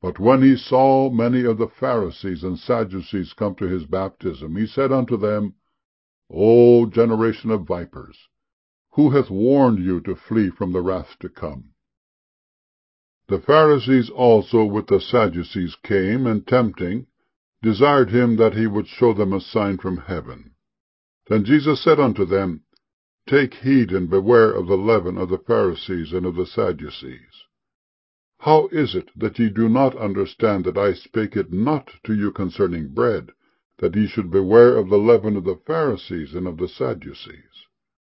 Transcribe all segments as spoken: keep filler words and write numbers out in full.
But when he saw many of the Pharisees and Sadducees come to his baptism, he said unto them, O generation of vipers, who hath warned you to flee from the wrath to come? The Pharisees also with the Sadducees came, and tempting, desired him that he would show them a sign from heaven. Then Jesus said unto them, Take heed and beware of the leaven of the Pharisees and of the Sadducees. How is it that ye do not understand that I spake it not to you concerning bread, that ye should beware of the leaven of the Pharisees and of the Sadducees?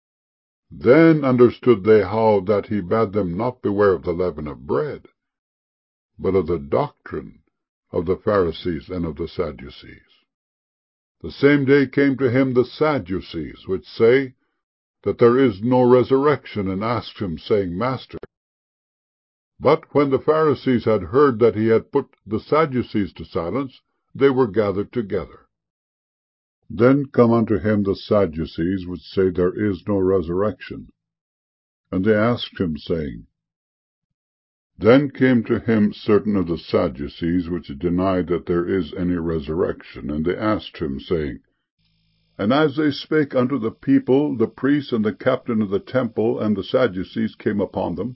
Then understood they how that he bade them not beware of the leaven of bread, but of the doctrine of the Pharisees and of the Sadducees. The same day came to him the Sadducees, which say that there is no resurrection, and asked him, saying, Master. But when the Pharisees had heard that he had put the Sadducees to silence, they were gathered together. Then come unto him the Sadducees, which say there is no resurrection. And they asked him, saying, Then came to him certain of the Sadducees, which denied that there is any resurrection, and they asked him, saying, And as they spake unto the people, the priests and the captain of the temple and the Sadducees came upon them.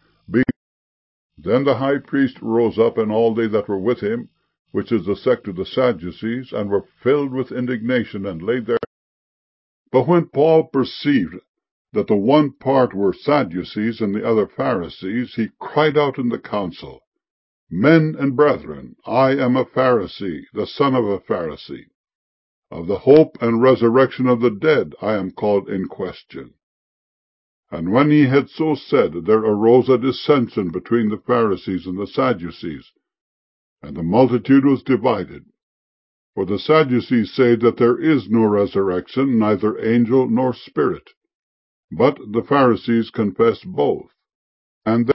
Then the high priest rose up, and all they that were with him, which is the sect of the Sadducees, and were filled with indignation, and laid their... But when Paul perceived that the one part were Sadducees, and the other Pharisees, he cried out in the council, Men and brethren, I am a Pharisee, the son of a Pharisee. Of the hope and resurrection of the dead I am called in question. And when he had so said, there arose a dissension between the Pharisees and the Sadducees, and the multitude was divided. For the Sadducees say that there is no resurrection, neither angel nor spirit. But the Pharisees confess both. And